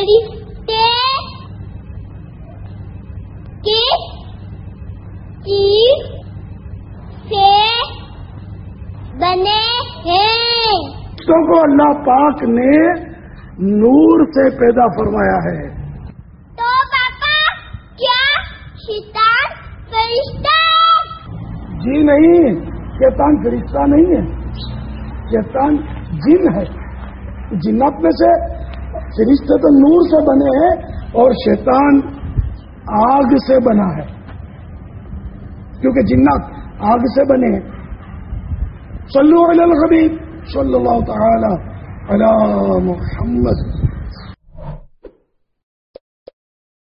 फरिश्ते किस चीज से बने हैं? फरिश्तों को अल्लाह पाक ने नूर से पैदा फरमाया है। तो पापा क्या शैतान फरिश्ता है? जी नहीं, शैतान फरिश्ता नहीं है, शैतान जिन है। जिन्नात में से फरिश्ते तो नूर से बने हैं और शैतान आग से बना है, क्योंकि जिन्नात आग से बने हैं। सल्लु अलल हबीब सल्लल्लाहु तआला अला मुहम्मद।